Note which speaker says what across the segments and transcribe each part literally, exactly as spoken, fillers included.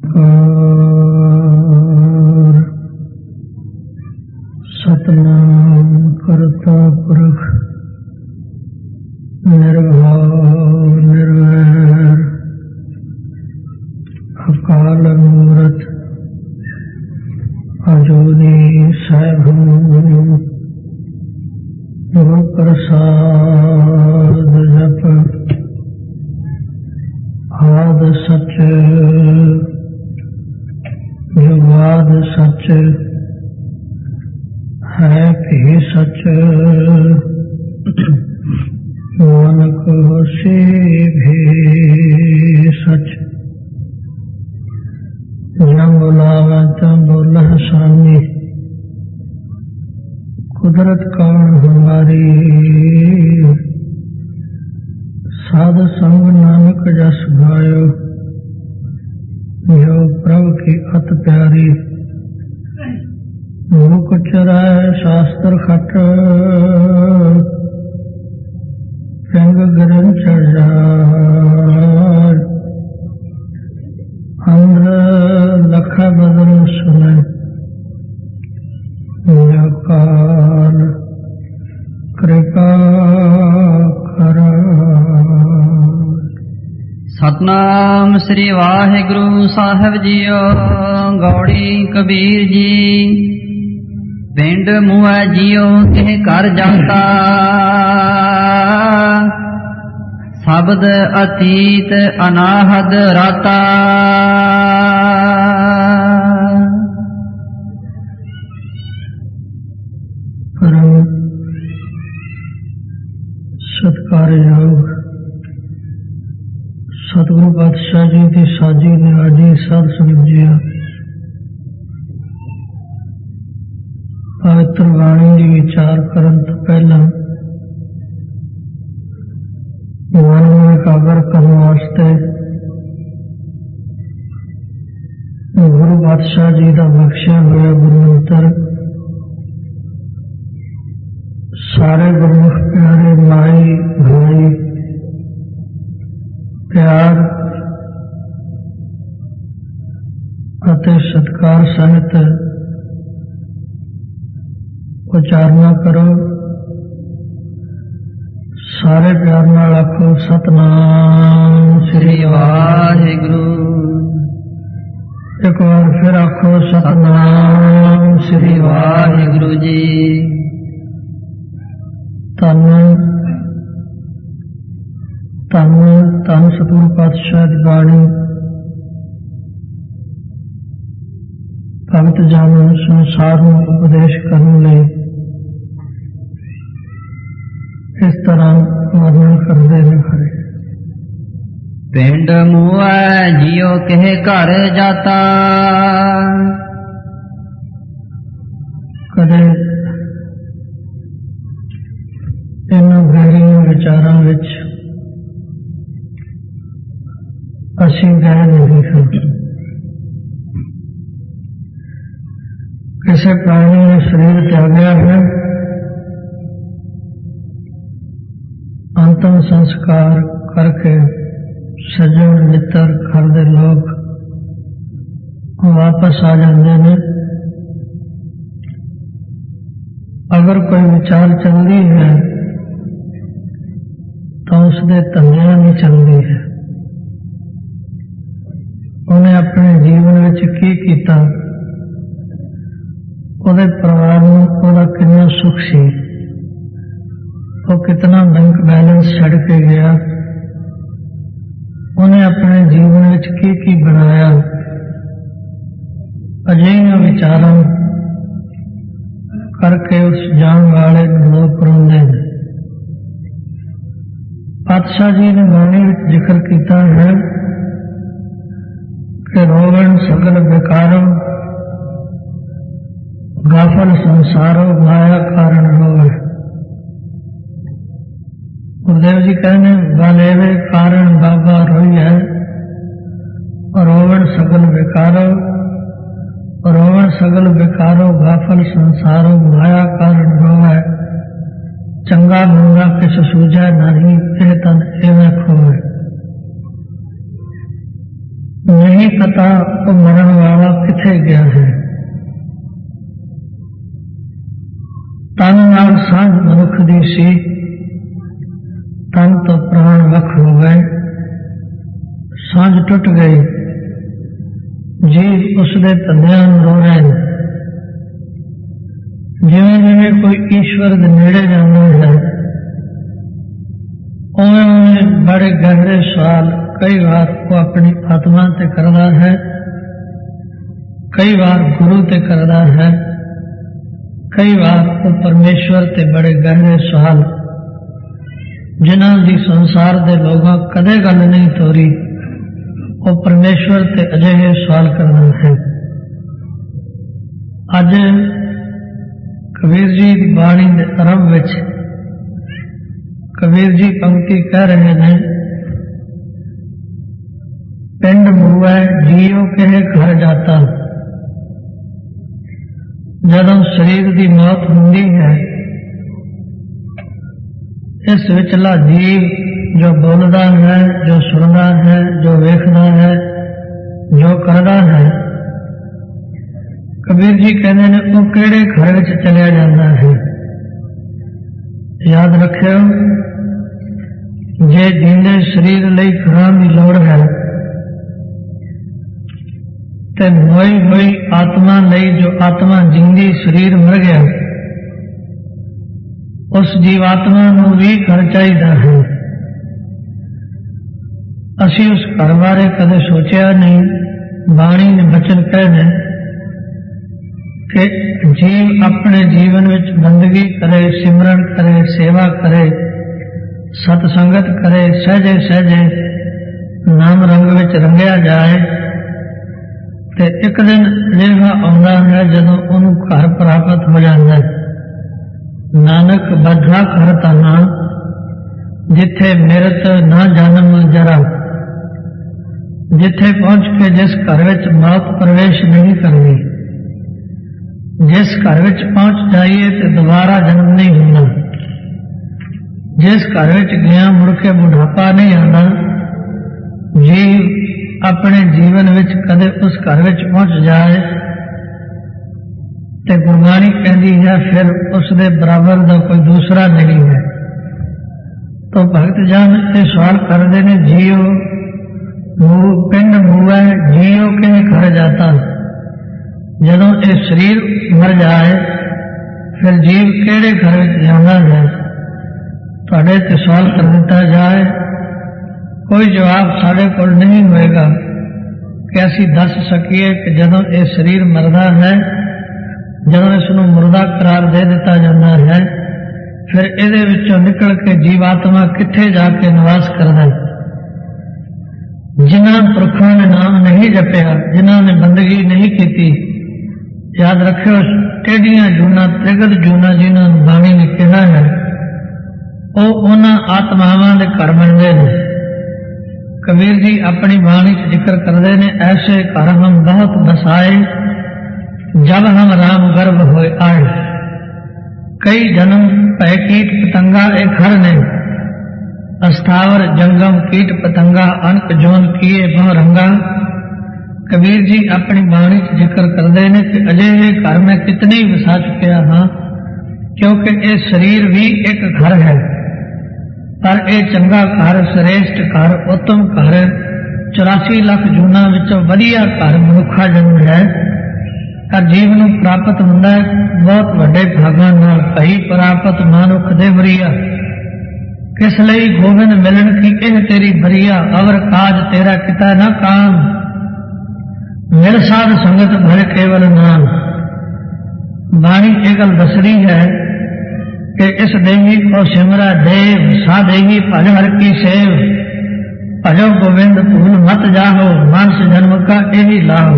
Speaker 1: ओंकार सतनाम करता पुरख निर्भय निर्वैर अकाल मूरत अजूनी सैभम गुरु प्रसाद जप आद सच जुगाद सच है भी सच नानक होसी भी सच जब बुलावे तो बोले स्वामी कुदरत कौन हमारी साध संग नानक जस गायो जो प्रभु की अत प्यारी मुख चराय शास्त्र खट रंग गिरन चढ़ जाय अंध्र लखा बदन सुने काल कृपा कर।
Speaker 2: सतनाम श्री वाहिगुरु साहिब जीओ। गौड़ी कबीर जी पिंड मुआ जियो तिह कर जाता शब्द अतीत अनाहद राता।
Speaker 1: परम सत्कारयोग सतगुरु पातशाह जी की साजी निराजी साध संगत जी पवित्र वाणी की विचार करन तो पहला मन में एकाग्र करने वास्ते गुरु पातशाह जी का बख्शिया हुआ गुरमंत्र सारे गुरमुख प्यारे माई भाई प्यार अते सत्कार सहित उचारना करो। सारे प्यार नाल आखो सतनाम श्री
Speaker 2: वाहिगुरु।
Speaker 1: एक बार फिर आखो सतनाम श्री
Speaker 2: वाहिगुरु जी।
Speaker 1: धन धन धन सतगुरु पातशाह की बाणी भगत जन संसार में उपदेश करने लई इस तरह वर्णन करते हैं खरे।
Speaker 2: पिंड मुआ जियो कह घर जाता
Speaker 1: कदे इन गहरीन विचारों विच असी गए नहीं हैं। किसी प्राणी ने शरीर त्यागया है अंतिम संस्कार करके सज्जन मित्र घर दे लोग वापस आ जाते हैं। अगर कोई विचार चलती है तो उसके धंधे नहीं चलती है। उन्हें अपने जीवन में की किया, उहदे परिवार में उहदा कितना सुख सी, वो कितना बैंक बैलेंस छड़ के गया, उन्हें अपने जीवन में की की बनाया। अजिहियां विचारां करके उस जान वाले लोग रोंदे हैं। पातशाह जी ने वाणी में जिक्र किया है कि रोगन सगल बेकारो गाफल संसारो माया कारण रोग। गुरुदेव जी कहने वालेवे कारण बाबा रोई है और रोगन सगल बेकारो रोगन सगल बेकारो गाफल संसारो माया कारण रोग है। चंगा मंगा किस सूझा नहीं, यह तन एवं खोए। नहीं पता वो मरण वाला किथे गया है। तन नाल सांझ मनुख दी सी, तन तो प्राण वख हो गए, सांझ टुट गई, जीव उसदे धंधिਆਂ ਨੂੰ रो रहे हैं। जिवें जिवें कोई ईश्वर दे नेड़े जांदा है, उवें उवें बड़े गहरे सवाल कई बार वो अपनी आत्मा ते करदा है, कई बार गुरु ते करदा है, कई बार वो परमेश्वर ते बड़े गहरे सवाल जिन्हां दी संसार दे लोगां कदे गल नहीं तोरी, वो परमेश्वर ते अजिहे सवाल करदा है। अज कबीर जी की बाणी के आरंभ विच कबीर जी पंक्ति कह रहे हैं, पिंड मूवै जियो किहे घर जाता। जदों शरीर की मौत हुंदी है, इस विचला जीव जो बोलता है, जो सुनता है, जो वेखदा है, जो करदा है, कबीर जी कहते हैं वो किहड़े घर विच चलिया जाता है। याद रखियो, जे जींदे शरीर लई घरां दी लोड़ है ते मोई होई आत्मा लई जो आत्मा जींदी शरीर मर गया, उस जीवात्मा नूं भी घर चाहिदा है। असी उस घर बारे कदे सोचिया नहीं। बाणी ने बचन कहने कि जीव अपने जीवन विच बंदगी करे, सिमरन करे, सेवा करे, सतसंगत करे, सहजे सहजे नाम रंग विच रंगिया जाए, ते एक दिन अजिहा आउंदा है जदों उहनूं घर प्राप्त हो जाता है। नानक बधा घर ताना, जिथे मिरत ना जन्म जरा, जिथे पहुंच के जिस घर विच मौत प्रवेश नहीं करनी, जिस घर विच पहुंच जाइए तो दोबारा जन्म नहीं होना, जिस घर विच गया मुड़ के बुढ़ापा नहीं आना। जीव अपने जीवन विच कदे उस घर विच पहुंच जाए ते गुरबाणी कहती है फिर उसके बराबर का कोई दूसरा नहीं है। तो भगत जन ये सवाल करते हैं, जियो पिंड मूवै जियो के घर जाता। जदों ये शरीर मर जाए फिर जीव केड़े घर विच जांदा है। तुहाडे ते सवाल कर दिता जाए, कोई जवाब साढ़े कोल नहीं होएगा कि असी दस सकीए कि जदों ये शरीर मरदा है, जदों इसनूं मुर्दा करार दे दिता जाता है, फिर इहदे विचों निकल के जीवात्मा किथे जाके निवास करदा है। जिन्हां पुरखां ने नाम नहीं जपिया, जिन्हां ने बंदगी नहीं की, याद रखियो टेढ़ियां जूना त्रिगत जूना जिन्हां बाणी ने कहा है, वो उन्हां आत्मावां दे घर बनदे ने। कबीर जी अपनी बाणी च जिक्र करते हैं, ऐसे घर हम बहुत बसाए जब हम राम गर्भ होए आए। कई जन्म भय कीट पतंगा एक घर ने, अस्थावर जंगम कीट पतंगा अनक जोन किए बहु रंगा। कबीर जी अपनी बाणी च जिक्र करते हैं कि अजिहे घर मैं कितने ही वसा चुकिया हाँ, क्योंकि ये शरीर भी एक घर है, पर यह चंगा घर, श्रेष्ठ घर, उत्तम घर, चौरासी लाख जूना विचों वधिया घर मनुखा जन्म है। पर जीव नूं प्राप्त हुंदा है बहुत वड्डे भागां नाल, भई प्राप्त मानुख दे वरिया। किस लई गोविंद मिलन की एह तेरी बरिया, अवर काज तेरा किता न काम, मिल साध संगत भर केवल नाम। बाणी ये गल दस रही है कि इस देवी को सिमरा देव, सा देवी भज हर की सेव, भजो गोविंद भूल मत जाहो, मानस जन्म का यही लाभ।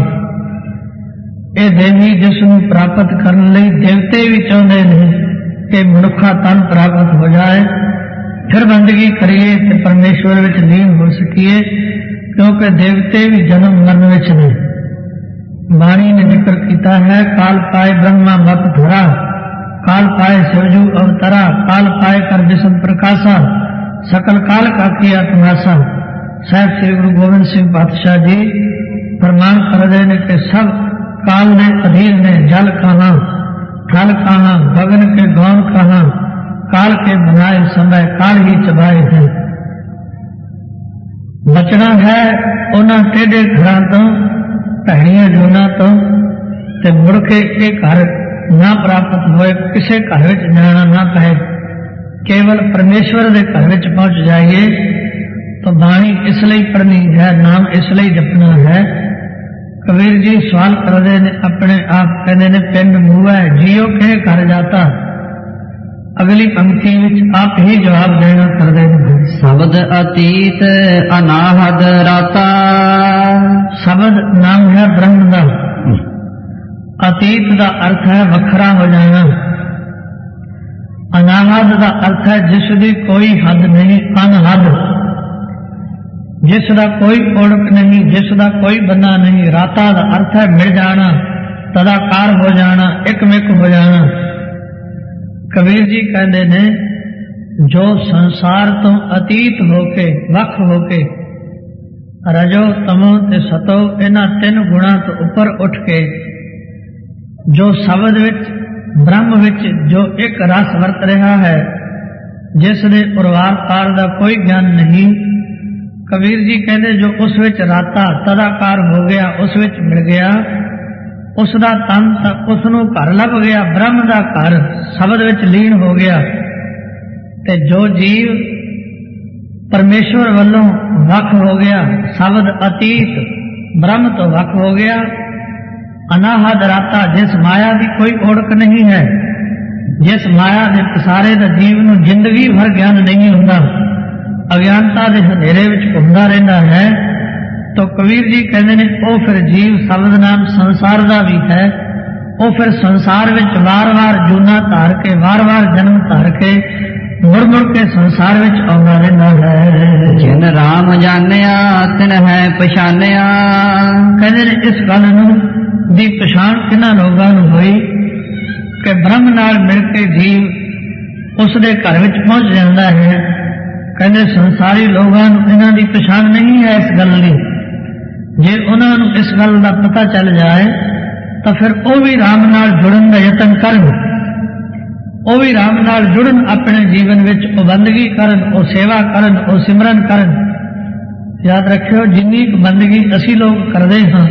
Speaker 1: ये देवी जिसनूं प्राप्त करने लई देवते भी चाहते हैं कि मनुखा तन प्राप्त हो जाए, फिर बंदगी करिए ते परमेश्वर विच लीन हो सकीए, क्योंकि देवते भी जन्म मरण विच ने। बाणी ने जिक्र किया है, काल पाए ब्रह्मा मत धरा, काल पाए शिवजू अवतरा, काल पाए कर जिसम प्रकाशा, सकल काल का किया तमाशा। साहब श्री गुरु गोविंद सिंह पातशाह जी ਕਰਦੇ ਨੇ ਕਿ ਸਭ ਕਾਲ ਦੇ ਅਧੀਨ ਨੇ। ਜਲ ਕਹਾਂ ਥਲ ਕਹਾਂ ਗगन के गौन कहाँ काल के बनाए समय काल ही चबाए हैं। बचना है ਉਹਨਾਂ ਟੇਢੇ ਘਰਾਂ ਤੋਂ ਭੈੜੀਆਂ ਜੂਨਾਂ ਤੋਂ ਤੇ ਮੁੜ ਕੇ ਇਹ ਘਰ ਨਾ ਪ੍ਰਾਪਤ ਹੋਏ, ਕਿਸੇ ਘਰ ਵਿੱਚ ਜਾਣਾ ਨਾ ਪਏ, ਕੇਵਲ ਪਰਮੇਸ਼ਵਰ ਦੇ ਘਰ ਵਿੱਚ ਪਹੁੰਚ ਜਾਈਏ। ਤਾਂ ਬਾਣੀ ਇਸ ਲਈ ਪੜ੍ਹਨੀ ਹੈ, ਨਾਮ ਇਸ ਲਈ ਜਪਣਾ ਹੈ। ਕਬੀਰ ਜੀ ਸਵਾਲ ਕਰਦੇ ਨੇ ਆਪਣੇ ਆਪ, ਕਹਿੰਦੇ ਨੇ ਪਿੰਡ ਮੂਆ ਜੀਓ ਕਿਹ ਘਰ ਜਾਤਾ। ਅਗਲੀ ਪੰਕਤੀ ਵਿੱਚ ਆਪ ਹੀ ਜਵਾਬ ਦੇਣਾ ਕਰਦੇ ਨੇ।
Speaker 2: ਸ਼ਬਦ ਅਤੀਤ ਅਨਾਹਦ ਰਾਤਾ।
Speaker 1: ਸ਼ਬਦ ਨਾਮ ਹੈ ਬ੍ਰਹਮ ਦਾ। ਅਤੀਤ ਦਾ ਅਰਥ ਹੈ ਵੱਖਰਾ ਹੋ ਜਾਣਾ। ਅਨਾਹਦ ਦਾ ਅਰਥ ਹੈ ਜਿਸ ਦੀ ਕੋਈ ਹੱਦ ਨਹੀਂ, ਅਨਹਦ, ਜਿਸ ਦਾ ਕੋਈ ਓੜਕ ਨਹੀਂ, ਜਿਸ ਦਾ ਕੋਈ ਬੰਨਾ ਨਹੀਂ। ਰਾਤਾ ਦਾ ਅਰਥ ਹੈ ਮਿਲ ਜਾਣਾ, ਤਦਾਕਾਰ ਹੋ ਜਾਣਾ, ਇੱਕਮਿਕ ਹੋ ਜਾਣਾ। ਕਬੀਰ ਜੀ ਕਹਿੰਦੇ ਨੇ ਜੋ ਸੰਸਾਰ ਤੋਂ ਅਤੀਤ ਹੋ ਕੇ, ਵੱਖ ਹੋ ਕੇ, ਰਜੋ ਤਮੋ ਤੇ ਸਤੋ ਇਹਨਾਂ ਤਿੰਨ ਗੁਣਾਂ ਤੋਂ ਉੱਪਰ ਉੱਠ ਕੇ ਜੋ ਸ਼ਬਦ ਵਿੱਚ, ਬ੍ਰਹਮ ਵਿੱਚ ਜੋ ਇੱਕ ਰਸ ਵਰਤ ਰਿਹਾ ਹੈ, ਜਿਸ ਦੇ ਉਰਵਾਰ ਪਾਰ ਦਾ ਕੋਈ ਗਿਆਨ ਨਹੀਂ। ਕਬੀਰ ਜੀ ਕਹਿੰਦੇ ਜੋ ਉਸ ਵਿੱਚ ਰਾਤਾ ਤਦਾਕਾਰ ਹੋ ਗਿਆ, ਉਸ ਵਿੱਚ ਮਿਲ ਗਿਆ, ਉਸ ਦਾ ਤਨ ਉਸ ਨੂੰ ਘਰ ਲੱਭ ਗਿਆ, ਬ੍ਰਹਮ ਦਾ ਘਰ ਸ਼ਬਦ ਵਿੱਚ ਲੀਨ ਹੋ ਗਿਆ। ਤੇ ਜੋ ਜੀਵ ਪਰਮੇਸ਼ਵਰ ਵੱਲੋਂ ਵੱਖ ਹੋ ਗਿਆ, ਸ਼ਬਦ ਅਤੀਤ ਬ੍ਰਹਮ ਤੋਂ ਵੱਖ ਹੋ ਗਿਆ। ਅਨਾਹਦ ਰਾਤਾ, ਜਿਸ ਮਾਇਆ ਦੀ ਕੋਈ ਓੜਕ ਨਹੀਂ ਹੈ, ਜਿਸ ਮਾਇਆ ਦੇ ਪਸਾਰੇ ਦਾ ਜੀਵ ਨੂੰ ਜ਼ਿੰਦਗੀ ਭਰ ਗਿਆਨ ਨਹੀਂ ਹੁੰਦਾ, ਅਗਿਆਨਤਾ ਦੇ ਹਨੇਰੇ ਵਿੱਚ ਘੁੰਮਦਾ ਰਹਿੰਦਾ ਹੈ। ਤਾਂ ਕਬੀਰ ਜੀ ਕਹਿੰਦੇ ਨੇ ਉਹ ਫਿਰ ਜੀਵ ਸ਼ਬਦ ਨਾਮ ਸੰਸਾਰ ਦਾ ਵੀ ਹੈ। ਉਹ ਫਿਰ ਸੰਸਾਰ ਵਿੱਚ ਵਾਰ-ਵਾਰ ਜੂਨਾ ਧਾਰ ਕੇ, ਵਾਰ-ਵਾਰ ਜਨਮ ਧਾਰ ਕੇ, ਮੁੜ-ਮੁੜ ਕੇ ਸੰਸਾਰ ਵਿੱਚ ਆਉਂਦਾ ਰਹਿੰਦਾ ਹੈ।
Speaker 2: ਜਿਨ ਰਾਮ ਜਾਣਿਆ ਤਿਨ ਹੈ ਪਛਾਨਿਆ।
Speaker 1: ਕਹਿੰਦੇ ਨੇ ਇਸ ਗੱਲ ਨੂੰ ਦੀ ਪਛਾਣ ਕਿਹਨਾਂ ਲੋਕਾਂ ਨੂੰ ਹੋਈ ਕਿ ਬ੍ਰਹਮ ਨਾਲ ਮਿਲ ਕੇ ਜੀਵ ਉਸ ਦੇ ਘਰ ਵਿੱਚ ਪਹੁੰਚ ਜਾਂਦਾ ਹੈ। ਕਹਿੰਦੇ ਸੰਸਾਰੀ ਲੋਕਾਂ ਨੂੰ ਇਹਨਾਂ ਦੀ ਪਛਾਣ ਨਹੀਂ ਹੈ ਇਸ ਗੱਲ ਦੀ। ਜੇ ਉਹਨਾਂ ਨੂੰ ਇਸ ਗੱਲ ਦਾ ਪਤਾ ਚੱਲ ਜਾਏ ਤਾਂ ਫਿਰ ਉਹ ਵੀ ਰਾਮ ਨਾਲ ਜੁੜਨ ਦਾ ਯਤਨ ਕਰਨ, ਉਹ ਵੀ ਰਾਮ ਨਾਲ ਜੁੜਨ, ਆਪਣੇ ਜੀਵਨ ਵਿੱਚ ਉਹ ਬੰਦਗੀ ਕਰਨ, ਉਹ ਸੇਵਾ ਕਰਨ, ਉਹ ਸਿਮਰਨ ਕਰਨ। ਯਾਦ ਰੱਖਿਓ ਜਿੰਨੀ ਕੁ ਬੰਦਗੀ ਅਸੀਂ ਲੋਕ ਕਰਦੇ ਹਾਂ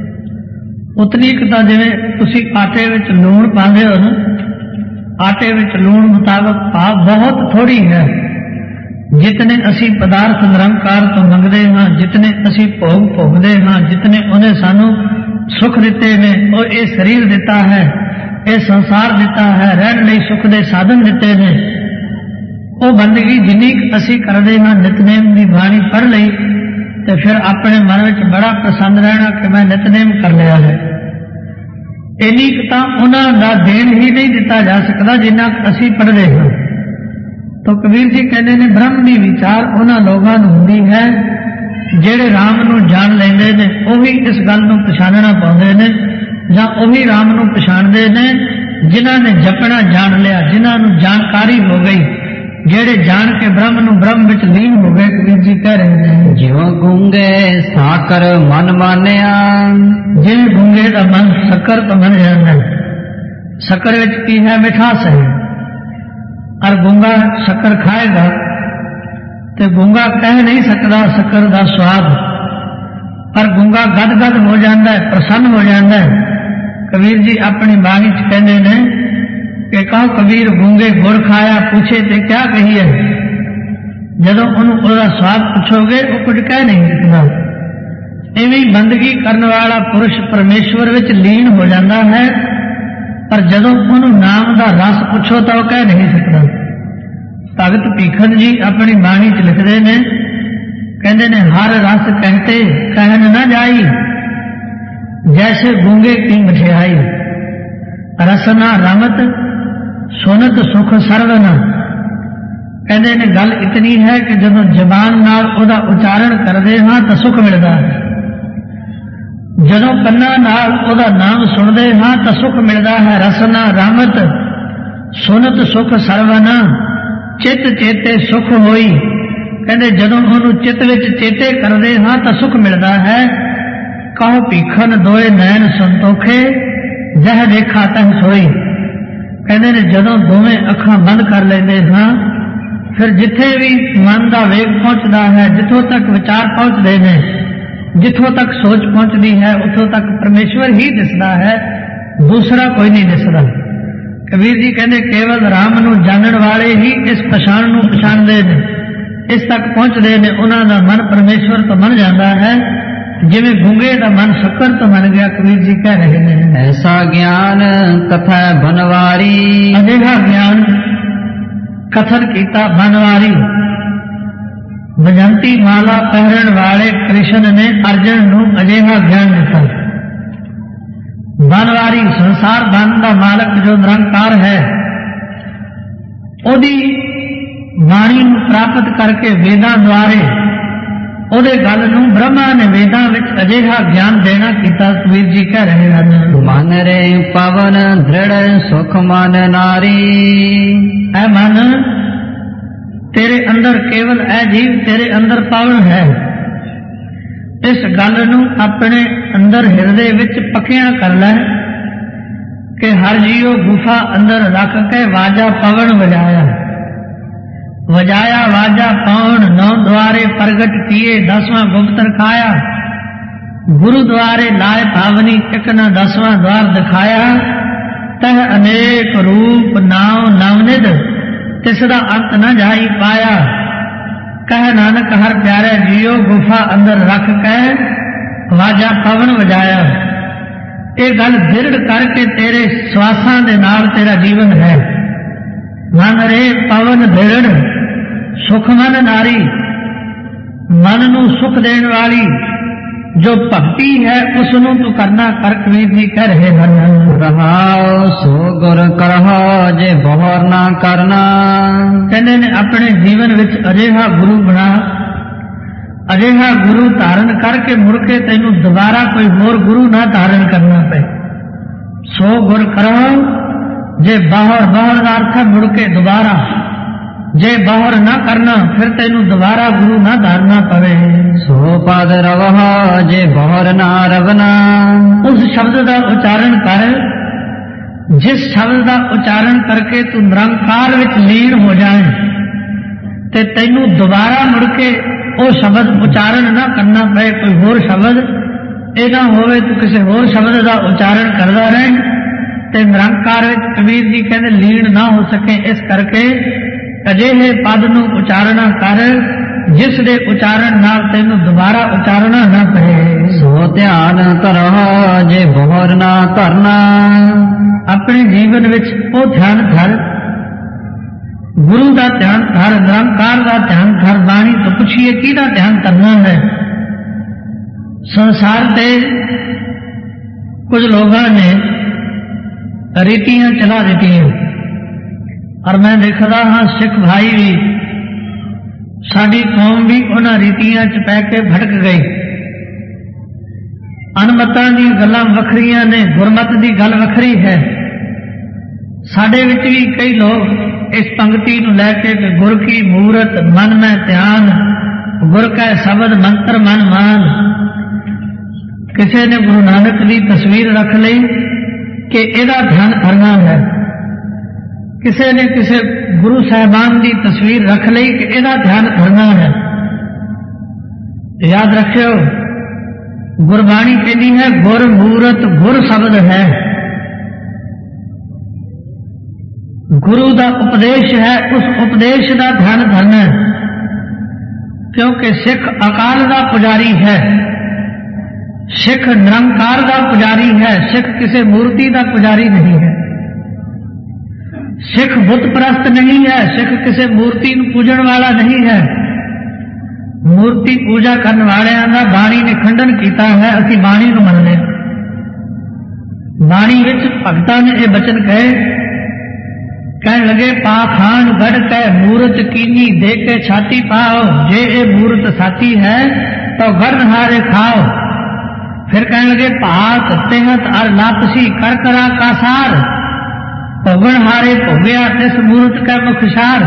Speaker 1: ਉਤਨੀ ਕੁ ਤਾਂ ਜਿਵੇਂ ਤੁਸੀਂ ਆਟੇ ਵਿੱਚ ਲੂਣ ਪਾਉਂਦੇ ਹੋ ਨਾ, ਆਟੇ ਵਿੱਚ ਲੂਣ ਮੁਤਾਬਕ ਭਾਵ ਬਹੁਤ ਥੋੜੀ ਹੈ। ਜਿਤਨੇ ਅਸੀਂ ਪਦਾਰਥ ਨਿਰੰਕਾਰ ਤੋਂ ਮੰਗਦੇ ਹਾਂ, ਜਿਤਨੇ ਅਸੀਂ ਭੋਗ ਭੋਗਦੇ ਹਾਂ, ਜਿਤਨੇ ਉਹਨੇ ਸਾਨੂੰ ਸੁੱਖ ਦਿੱਤੇ ਨੇ, ਉਹ ਇਹ ਸਰੀਰ ਦਿੱਤਾ ਹੈ, ਇਹ ਸੰਸਾਰ ਦਿੱਤਾ ਹੈ, ਰਹਿਣ ਲਈ ਸੁੱਖ ਦੇ ਸਾਧਨ ਦਿੱਤੇ ਨੇ, ਉਹ ਬੰਦਗੀ ਜਿੰਨੀ ਅਸੀਂ ਕਰਦੇ ਹਾਂ, ਨਿਤਨੇਮ ਦੀ ਬਾਣੀ ਪੜ੍ਹ ਲਈ ਤੇ ਫਿਰ ਆਪਣੇ ਮਨ ਵਿੱਚ ਬੜਾ ਪ੍ਰਸੰਨ ਰਹਿਣਾ ਕਿ ਮੈਂ ਨਿਤਨੇਮ ਕਰ ਲਿਆ ਹੈ। ਇੰਨੀ ਕੁ ਤਾਂ ਉਹਨਾਂ ਦਾ ਦੇਣ ਹੀ ਨਹੀਂ ਦਿੱਤਾ ਜਾ ਸਕਦਾ ਜਿੰਨਾ ਅਸੀਂ ਪੜ੍ਹਦੇ ਹਾਂ। ਤਾਂ ਕਬੀਰ ਜੀ ਕਹਿੰਦੇ ਨੇ ਬ੍ਰਹਮ ਦੀ ਵਿਚਾਰ ਉਹਨਾਂ ਲੋਕਾਂ ਨੂੰ ਹੁੰਦੀ ਹੈ ਜਿਹੜੇ ਰਾਮ ਨੂੰ ਜਾਣ ਲੈਂਦੇ ਨੇ, ਉਹੀ ਇਸ ਗੱਲ ਨੂੰ ਪਛਾਣਨਾ ਪਾਉਂਦੇ ਨੇ, ਜਾਂ ਉਹੀ ਰਾਮ ਨੂੰ ਪਛਾਣਦੇ ਨੇ ਜਿਨ੍ਹਾਂ ਨੇ ਜਪਣਾ ਜਾਣ ਲਿਆ, ਜਿਨ੍ਹਾਂ ਨੂੰ ਜਾਣਕਾਰੀ ਹੋ ਗਈ, ਜਿਹੜੇ ਜਾਣ ਕੇ ਬ੍ਰਹਮ ਨੂੰ ਬ੍ਰਹਮ ਵਿੱਚ ਲੀਨ ਹੋ ਗਏ। ਕਬੀਰ ਜੀ ਕਹਿ ਰਹੇ ਨੇ
Speaker 2: ਜਿਉ ਗੂੰਗੇ ਸਾਕਰ ਮਨ ਮਾਨਿਆ।
Speaker 1: ਜਿਵੇਂ ਗੂੰਗੇ ਦਾ ਮਨ ਸ਼ੱਕਰ ਤੋਂ ਬਣ ਜਾਂਦਾ। ਸ਼ੱਕਰ ਵਿੱਚ ਕੀ ਹੈ? ਮਿਠਾਸ ਹੈ। और गूंगा शक्कर खाएगा तो गूंगा कह नहीं सकता शक्कर का स्वाद, पर गूंगा गद गद हो जाता है, प्रसन्न हो जाता है। कबीर जी अपनी बाणी च कहते ने कि कहो कबीर गूंगे गुड़ खाया पूछे ते क्या कहिए। जदों उन्होंने उसका स्वाद पूछोगे वो कुछ कह नहीं सकता। इवें बंदगी करने वाला पुरुष परमेश्वर विच लीन हो जाता है, पर जदों उन्होंने नाम का रस पूछो तो वह कह नहीं सकता। भगत भीखन जी अपनी बाणी च लिखते ने, कहते ने हर रस कहते कहन न जाई, जैसे गूंगे की मिठाई। रसना रमत सुनत सुख सर्वना। कहते ने गल इतनी है कि जदों जबान नाल उहदा उचारण करते हाँ तो सुख मिलता है, जदों कन्ना नाल उहदा नाम सुनते हाँ तो सुख मिलता है। रसना रमत सुनत सुख सर्वना, चित चेते सुख होई। कहते जदों उहनूं चित विच चेते करते हाँ तो सुख मिलता है। कहो भीखन दोए नैन संतोखे जह देखा तह सोई। कहते ने जदों दोवें अखां बंद कर लेंदे हां फिर जिथे भी मन का वेग पहुंचता है, जिथों तक विचार पहुंचते हैं, जिथों तक सोच पहुंचती है उथों तक परमेश्वर ही दिसदा है, दूसरा कोई नहीं दिसदा। कबीर जी कहते केवल राम नू जानन वाले ही इस पछाण नू पछाणदे ने, इस तक पहुंचते ने। उन्हां दा मन परमेश्वर तो बन जाता है जिवें गूंगे दा मन शक्कर तो बन गया। कबीर जी कह रहे हैं
Speaker 2: ऐसा ज्ञान कथा बनवारी।
Speaker 1: अजिहा ज्ञान कथन कीता बनवारी। बजंती माला पहरन वाले कृष्ण ने अर्जुन नू अजिहा ज्ञान दिता। बनवारी संसार बन का मालक जो निरंकार है, ओदी वाणी नू प्राप्त करके वेदां द्वारे ओदे गल नू ब्रह्मा ने वेदां विच अजिहा ज्ञान देना कीता। कबीर जी कह रहे हैं
Speaker 2: मन रे पवन दृढ़ सुख मन नारी।
Speaker 1: ऐ मन तेरे अंदर केवल ऐ जीव तेरे अंदर पावन है। इस गल नू अपने अंदर हिरदे विच पक्कियां कर लै कि हर जीव गुफा अंदर रख के वाजा पवन वजाया। वजाया वाजा पवन नौ द्वारे प्रगट किए दसवां गुप्त रखाया। गुरु द्वारे लाए पावनी एक न दसवां द्वार दिखाया। तह अनेक रूप नाव नवनिध तिसदा अंत न जाई पाया। कह नानक हर प्यारे जियो गुफा अंदर रख के वाजा पवन वजाया। ये गल दृढ़ करके तेरे श्वासां दे नाल तेरा जीवन है। मन रे पवन दृढ़ सुख मन नारी। मन नू सुख देने वाली जो भक्ति है उसनू तू करना कर। कबीर जी कह रहे हैं
Speaker 2: रहाओ सो गुर करहो जे बहोर ना करना।
Speaker 1: कहने ने अपने जीवन विच अजिहा गुरु बना, अजिहा गुरु धारण करके मुड़ के तेनू दोबारा कोई होर गुरु ना धारण करना पे। सो गुर करहो जे बाहर बाहर का अर्थ है मुड़ के दोबारा, जे बाहर ना करना फिर तेनू दोबारा गुरु ना धारना पवे।
Speaker 2: सो पद रवह जे बहर ना रवना।
Speaker 1: उस शब्द का उच्चारण कर जिस शब्द का उच्चारण करके तू निरंकार विच लीन हो जाए ते तेनू दोबारा मुड़ के वो शब्द उच्चारण ना करना पे। कोई होर शब्द ये ना होवे तू किसी होर शब्द का उच्चारण करता रहे ते निरंकार विच कबीर जी कहते लीन ना हो सके। इस करके अजिहे पद नू उचारना कर जिस दे उचारण नाल तैनू दोबारा उचारना ना पए।
Speaker 2: सो ध्यान करहो जे बहोर ना करना।
Speaker 1: अपने जीवन विच वो ध्यान धर, गुरु का ध्यान धर, निरंकार का ध्यान धर। बाणी तो पुछिए किहदा ध्यान करना है। संसार दे कुछ लोगों ने रीतियां चला दी और मैं देखदा हाँ सिख भाई भी साडी कौम भी उन्हां रीतियां च पै के भटक गई। अनमतां दी गल्लां वखरियां ने, गुरमत दी गल वखरी है। साडे विच भी कई लोग इस पंक्ति नूं लैके गुर की मूरत मन में ध्यान, गुर का शब्द मंत्र मन मान। किसी ने गुरु नानक की तस्वीर रख ली कि इहदा ध्यान करना है। किसी ने किसी गुरु साहबान की तस्वीर रख ली कि इहदा ध्यान करना है। याद रखियो गुरबाणी कहती है गुर मूरत गुर शब्द है। गुरु का उपदेश है, उस उपदेश का ध्यान करना, क्योंकि सिख अकाल का पुजारी है, सिख निरंकार का पुजारी है, सिख किसी मूर्ति का पुजारी नहीं है। सिख बुत परस्त नहीं है, सिख किसी मूर्ति पूजन वाला नहीं है। मूर्ति पूजा करने वाले का बाणी ने खंडन किया है। असी बाणी को मनने, बाणी विच भगतां ने यह बचन कहे, कह लगे पाखान गढ़ कै मूरत कीनी दे के छाती पाओ। जे ये मूरत साची है तो गढ़ हारे खाओ। फिर कहने लगे पात तेहत अर लापसी कर करा कासार। भोगन हारे भोगया तिस मूर्त का मुखसार।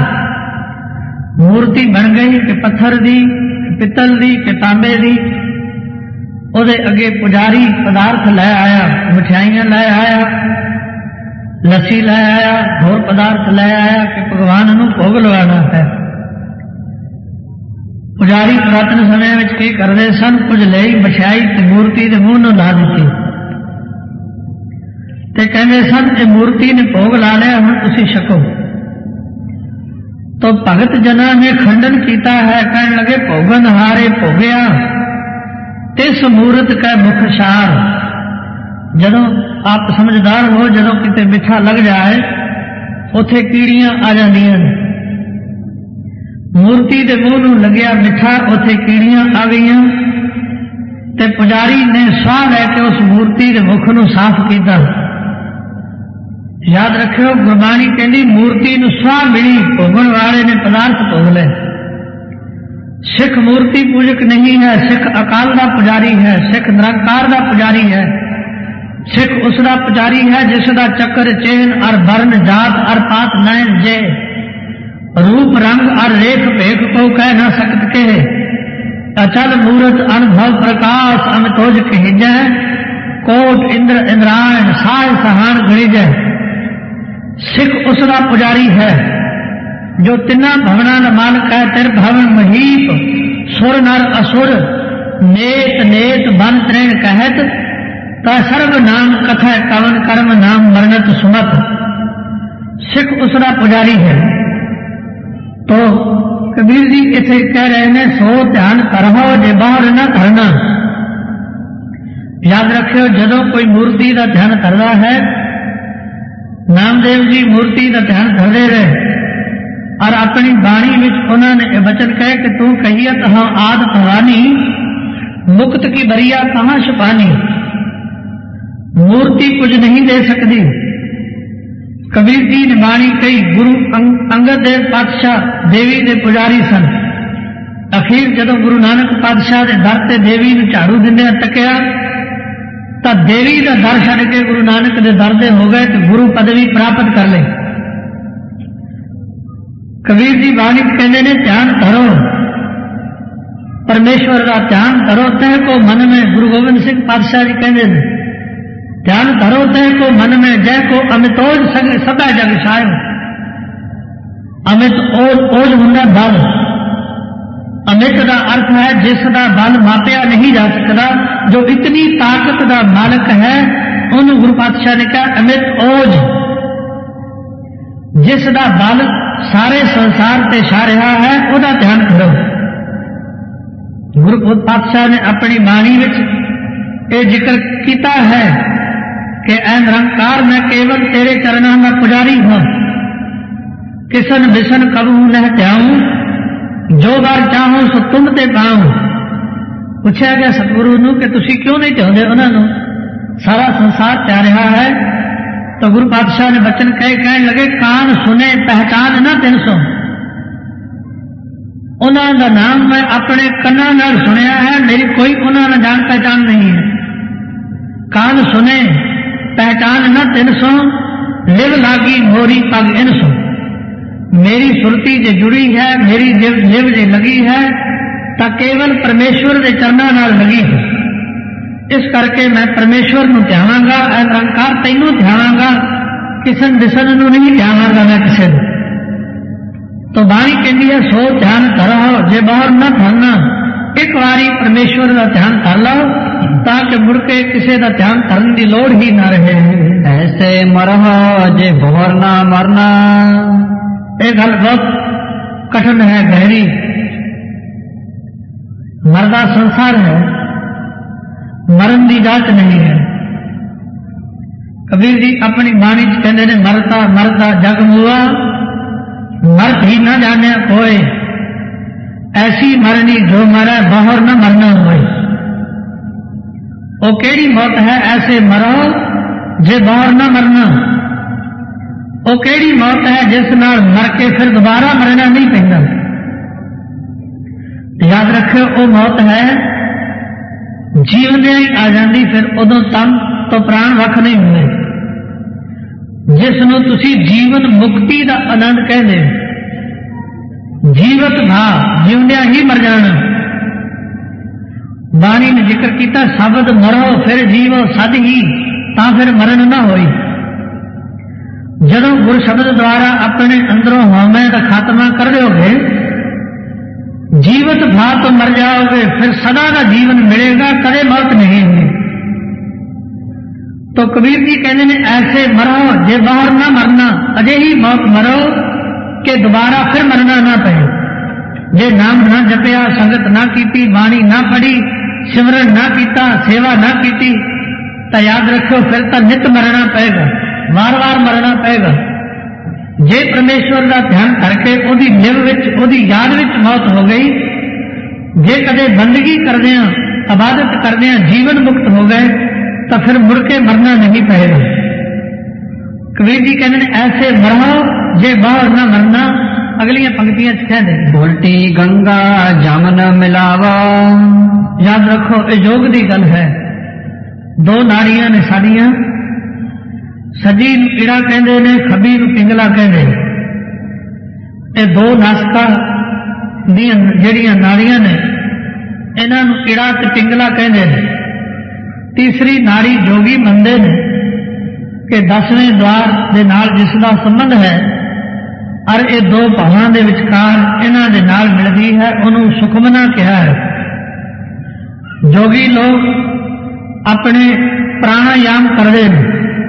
Speaker 1: मूर्ति बन गई कि पत्थर दी, कि पित्तल दी, कि तांबे दी। ਉਹਦੇ ਅੱਗੇ ਪੁਜਾਰੀ ਪਦਾਰਥ ਲੈ ਆਇਆ, ਮਠਿਆਈਆਂ ਲੈ ਆਇਆ, ਲੱਸੀ ਲੈ ਆਇਆ, ਹੋਰ ਪਦਾਰਥ ਲੈ ਆਇਆ ਕਿ ਭਗਵਾਨ ਨੂੰ ਭੋਗ ਲਵਾਉਣਾ ਹੈ। ਪੁਜਾਰੀ ਪੁਰਾਤਨ ਸਮਿਆਂ ਵਿੱਚ ਕੀ ਕਰਦੇ ਸਨ, ਕੁਝ ਲਈ ਮਠਿਆਈ ਤੇ ਮੂਰਤੀ ਦੇ ਮੂੰਹ ਨੂੰ ਲਾ ਦਿੱਤੀ ਤੇ ਕਹਿੰਦੇ ਸਨ ਇਹ ਮੂਰਤੀ ਨੇ ਭੋਗ ਲਾ ਲਿਆ, ਹੁਣ ਤੁਸੀਂ ਛਕੋ। तो भगत जना ने खंडन किया है, कहने लगे भोगन हारे भोगया तिस मूरत कै मुख सार। जदों आप समझदार हो, जदों किते मिठा लग जाए उथे कीड़ियां आ जांदियां ने। मूर्ति दे मूंह नूं लग्या मिठा, उथे कीड़ियां आ गईयां ते पुजारी ने स्वाह लैके उस मूर्ति दे मुख नूं साफ किया। याद रखियो गुरबाणी कहती मूर्ति नूं स्वाह मिली, भोगण वाले ने पदार्थ भोग ले। सिख मूर्ति पूजक नहीं है, सिख अकाल का पुजारी है, सिख निरंकार का पुजारी है। सिख उसका पुजारी है जिसका चक्कर चेन और वर्ण जात और पात नयन जे रूप रंग और रेख भेख को कह न सकत के अचल मूरत अनुभव प्रकाश अमितोज कहिजै कोट इंद्र इंद्रायण साय सहान गणिजै। सिख उसका पुजारी है जो तिना भवना का मालिक है। तिर भवन महीप सुर नर असुर नेत नेत बन त्रेण कहत ता सर्व नाम कथा कवन कर्म नाम मरणत सुमत। सिख उसका पुजारी है। तो कबीर जी इसे कह रहे हैं सो ध्यान करहो जे बाहर न करना। याद रखियो जदों कोई मूर्ति का ध्यान करता है, नामदेव जी मूर्ति का ध्यान करते रहे और अपनी बाणी में उन्होंने वचन कहे कि तू कहियत हाँ आद भवानी मुक्त की बरिया कहाँ छुपानी। मूर्ति कुछ नहीं दे सकती। कबीर जी ने बाणी कही। गुरु अंगद देव पातशाह देवी के पुजारी सन। अखीर जदों गुरु नानक पातशाह के दर ते देवी ने झाड़ू दिंदे तकिया तो देवी का दर छड़ के गुरु नानक के दर दे हो गए तो गुरु पदवी प्राप्त कर ले। कबीर जी बाणी कहते ने ध्यान धरो परमेश्वर का ध्यान धरो तह को मन में। गुरु गोबिंद सिंह पातशाह जी कहते हैं ध्यान धरो तह को मन में जय को अमितोज सदा जग छायो। अमित ओज ओज हुंदा बल। अमित का अर्थ है जिसका बल मापिया नहीं जा सकता, जो इतनी ताकत का मालिक है। उन गुरु पातशाह ने कहा अमित ओज जिसका बल सारे संसार से छा रहा है उसका ध्यान करो। गुरु पातशाह ने अपनी बाणी में यह जिक्र किया है कि ऐ निरंकार मैं केवल तेरे चरणों में पुजारी हूं। किसन बिसन कबू न त्याऊं जो बार चाहूं सो तुम ते पाऊं। पूछा गया सतगुरु नूं कि तुसी क्यों नहीं चाहते उन्होंने सारा संसार चाह रहा है। तो गुरु पातशाह ने बचन कहे कहने लगे कान सुने पहचान ना तीन सौ। उन्हों का नाम मैं अपने कन्ना नाल सुनिया है, मेरी कोई उन्होंने जान पहचान नहीं है। कान सुने पहचान न तीन सौ लिव लागी मोरी पग इन सौ। मेरी सुरती जो जुड़ी है, मेरी लिव लिव जो लगी है तो केवल परमेश्वर के चरणों नाल लगी है। इस करके मैं परमेश्वर नूं ध्यावांगा, निरंकार तैनूं ध्यावांगा, किसन दिसन नूं नहीं ध्यावांगा मैं किसी नूं। तो बाणी कहती है सो ध्यान करो जे बाहर न धरना। एक बारी परमेश्वर का ध्यान कर लो ताकि मुड़ के किसी का ध्यान करने की लोड़ ही ना रहे।
Speaker 2: ऐसे मरहो जे बाहर ना मरना।
Speaker 1: एक गल बहुत कठिन है, गहरी। मरदा संसार है, मरण की जांच नहीं है। कबीर जी अपनी बाणी कहते ने मरता मरता जग मुआ मरत ही न जाने कोई। ऐसी मरनी जो मरे बाहर न मरना होए। वो केड़ी मौत है ऐसे मरो जे बाहर न मरना। वो केड़ी मौत है जिस नाल मर के फिर दोबारा मरना नहीं पैंदा। याद रखियो वो मौत है जीवन ही आ जाती, फिर उदों तन तो प्राण वख नहीं हुए। जिसनों तुसी जीवन मुक्ति का आनंद कहते जीवत भा जीवंदिया ही मर जाना। ਬਾਣੀ ਨੇ ਜ਼ਿਕਰ ਕੀਤਾ ਸ਼ਬਦ ਮਰੋ ਫਿਰ ਜੀਵੋ ਸਦ ਹੀ, ਤਾਂ ਫਿਰ ਮਰਨ ਨਾ ਹੋਈ। ਜਦੋਂ ਗੁਰ ਸ਼ਬਦ ਦੁਆਰਾ ਆਪਣੇ ਅੰਦਰੋਂ ਹਉਮੈ ਦਾ ਖਾਤਮਾ ਕਰ ਦਿਓਗੇ, ਜੀਵਤ ਭਾਵ ਤੋਂ ਮਰ ਜਾਓਗੇ, ਫਿਰ ਸਦਾ ਦਾ ਜੀਵਨ ਮਿਲੇਗਾ, ਕਦੇ ਮੌਤ ਨਹੀਂ ਹੋगी। तो कबीर जी कहते हैं ऐसे मरो जे बाहर ना मरना, अजे ही मौत मरो कि दोबारा फिर मरना ना पए। जे नाम ना जपिया, संगत ना कीती, बाणी ना पढ़ी, सिमरन ना कीता, सेवा ना कीती, तो याद रखो फिर तो नित मरना पएगा, वार वार मरना पएगा। जे परमेश्वर का ध्यान करके ओदी निव विच ओदी याद विच मौत हो गई, जे कदे बंदगी करदे इबादत करदे जीवन मुक्त हो गए तो फिर मुड़ के मरना नहीं पड़ेगा। कबीर जी कहते हैं ऐसे मरो जे बाहर ना मरना। अगलियां पंक्तियां कह देंगे
Speaker 2: उल्टी गंगा जमन मिलावा।
Speaker 1: याद रखो ये योग की गल है। दो नाड़ियां ने साड़ियां, सजी नूं इड़ा कहते ने, खबी नूं पिंगला कहते ने। ये दो नासका दीयां जिहड़ियां नाड़ियां ने इन्हां नूं इड़ा ते पिंगला कहते ने। तीसरी नाड़ी जोगी मंदे ने कि दसवें द्वार दे नाल जिसका संबंध है और ये दो भावां दे विचकार इन्हां दे नाल मिलदी है, उन्होंने सुखमना कहा है। जोगी लोग अपने प्राणायाम करते हैं।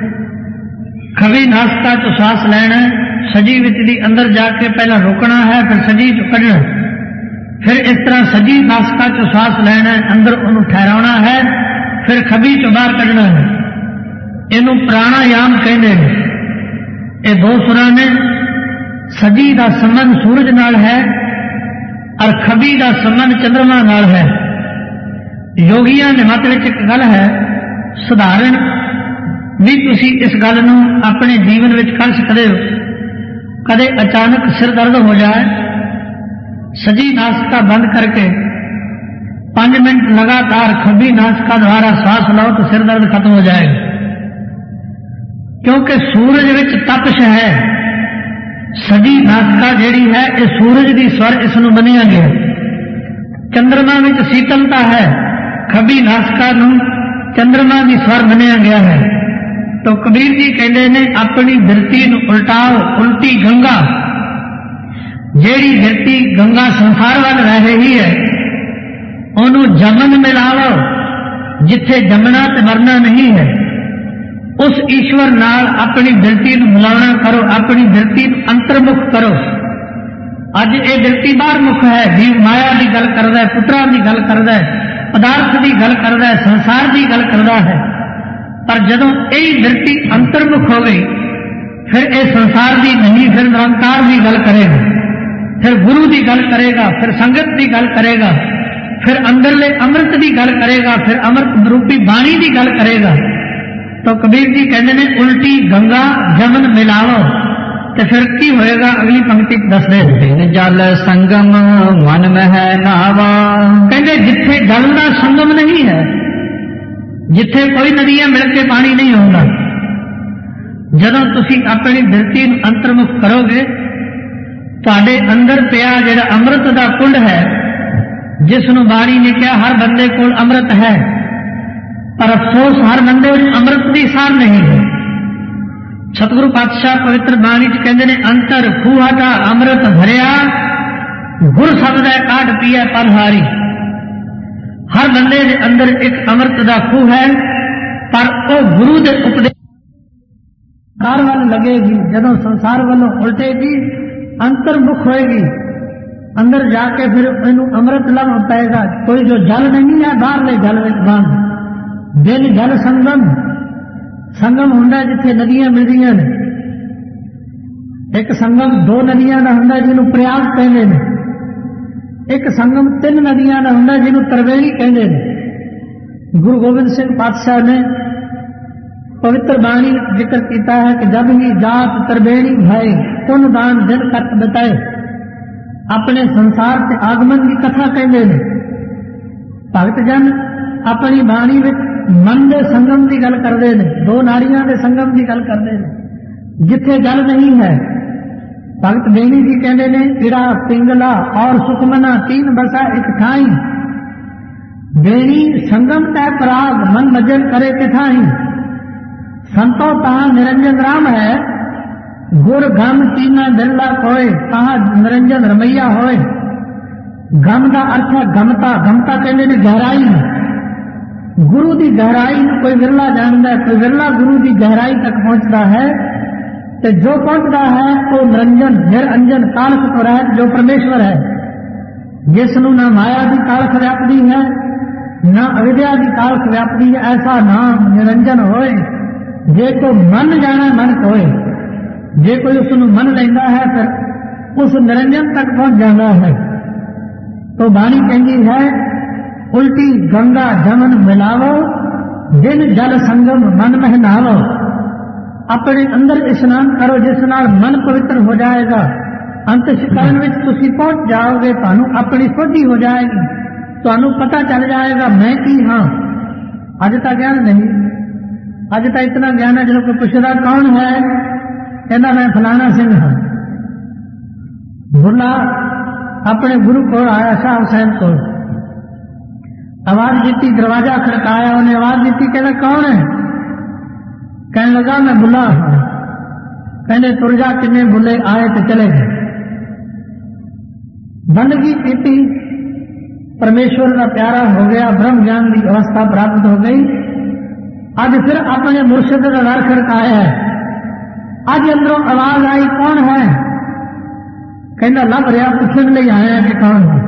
Speaker 1: खबी नासका चो सांस लेना, सजी विच दी अंदर जाके पहला रोकना है, फिर सजी चो कढ़ना, फिर इस तरह सजी नासका चो सांस लेना, अंदर उन्होंने ठहराना है, फिर खबी चो बाहर कढ़ना है। इनू प्राणायाम कहते हैं। ये दो सुरां ने, सजी का संबंध सूरज नाल है और खबी का संबंध चंद्रमा नाल है। योगियां ने मत विच एक गल है सधारण भी, तुसी इस गल नूं अपने जीवन विच कर सकते हो। कदे अचानक सिर दर्द हो जाए, सजी नासिका बंद करके पांच मिनट लगातार खबी नासिका द्वारा सांस लो तो सिर दर्द खत्म हो जाएगा। क्योंकि सूरज विच तपश है। सजी नासिका जिहड़ी है ये सूरज की स्वर इसनूं मनिया गया। चंद्रमा विच शीतलता है, खबी नासिका नूं चंद्रमा की स्वर मनिया गया है। तो कबीर जी कहते ने अपनी धरती नूं उल्टाओ, उल्टी गंगा। जिहड़ी धरती गंगा संसार वाल रह रही है ओनू जमन मिलावो, जिथे जमना ते मरना नहीं है। उस ईश्वर नाल अपनी धरती नूं मिलावना करो, अपनी धरती नूं अंतर्मुख करो। अज ये धरती बाहर मुख है, जीव माया की गल करदा है, पुत्रा की गल करदा है, पदार्थ की गल करदा है, संसार की गल करदा है। पर जदों यही धरती अंतर्मुख हो गई, फिर ये संसार की नहीं, फिर निरंकार की गल करेगा, फिर गुरु की गल करेगा, फिर संगत की गल करेगा, फिर अंदरले अमृत की गल करेगा, फिर अमृत रूपी बाणी की गल करेगा। तो कबीर जी कहते हैं उल्टी गंगा जमन मिलावो। तो फिर की होएगा अगली पंक्ति दस दे।
Speaker 2: जल संगम मन में है नावा।
Speaker 1: कहते जिथे जल का संगम नहीं है, जिथे कोई नदियां मिलके पानी नहीं होगा, जदों तुसी अपनी धरती नूं अंतर्मुख करोगे, तुहाडे अंदर पिया जिहड़ा अमृत का कुंड है, जिसनों बाणी ने कहा हर बंदे को अमृत है, पर अफसोस हर बंदे अमृत की सार नहीं है। सतगुरु पातशाह पवित्र बाणी च कहते ने अंतर खूहा का अमृत भरिया, गुर शब्द है काट पिया पलहारी। हर बंदे के अंदर एक अमृत का खूह है, पर वो गुरु के उपदेश संसार वाल लगेगी, जदों संसार वालों उल्टेगी, अंतर्मुख होएगी, अंदर जाके फिर इनू अमृत लभ पाएगा। कोई जो जल नहीं है बाहरले जल बंद, दिल जल संगम। संगम हुंदा जिथे नदियां मिलदियां ने। एक संगम दो नदियां का हुंदा जिन्हों प्रयाग कहते हैं, एक संगम तीन नदियां का हुंदा जिन्हों तरवेणी कहते हैं। गुरु गोबिंद सिंह पातशाह ने पवित्र बाणी जिक्र किया है कि जब ही जात तरवेणी भाई पुन दान दिन करत बताए। अपने संसार से आगमन की कथा कहते हैं। भगत जन अपनी बाणी में मन के संगम की गल करते हैं, दो नाड़ियां के संगम की गल करते हैं, जिथे जल नहीं है। भगत बेनी जी कहते हैं इड़ा पिंगला और सुखमना तीन बसा एक ठाई। बेणी संगम तय पराग मन मजन करे तिथाही। संतो तहाँ निरंजन राम है, गुर गम तीना बिरला कोय, तहाँ निरंजन रमैया होए। गम का अर्थ है गमता, गमता कहते ने गहराई। गुरु की गहराई कोई विरला जानता है, कोई विरला गुरु की गहराई तक पहुंचता है। तो जो पहुंचता है वो निरंजन निरंजन कालख तो रहत जो परमेश्वर है, जिसनू न माया की कालख व्यापदी है न अविद्या की कालख व्यापदी है, ऐसा नाम निरंजन होए। जे को मन जाना मन कोय, जे कोई उसनू मन लेंदा है फिर उस निरंजन तक पहुंच जाता है। तो बाणी कहती है उल्टी गंगा जमन मिलावो, दिन जल संगम मन में नहावो। अपने अंदर स्नान करो जिस नाल मन पवित्र हो जाएगा। अंतःकरण में तुसी पहुंच जाओगे, तानू अपनी सोझी हो जाएगी, तानू पता चल जाएगा मैं की हाँ। अज तक ज्ञान नहीं, अज तक इतना ज्ञान है जो कोई पुछदा कौन है, कहना मैं फलाना सिंह हाँ। बुला अपने गुरु को आया शाह हुसैन को, आवाज दी, दरवाजा खड़काया, उन्हें आवाज दी, कहना कौन है? कहने लगा मैं बुला हूं। कहने तुर जा, कितने बुले आए तो चले गए। बंदगी की परमेश्वर का प्यारा हो गया, ब्रह्म ज्ञान की अवस्था प्राप्त हो गई। आज फिर अपने मुर्शिद का दर खड़काया है। आज अंदरों आवाज आई कौन है? कहना लभ रहा, पूछने लिए आए हैं कि कौन है।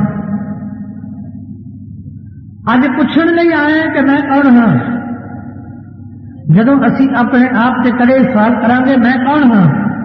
Speaker 1: अज पूछने लिए आए हैं कि मैं कौन हाँ। जदों असी अपने आप से कड़े सवाल करांगे मैं कौन हाँ,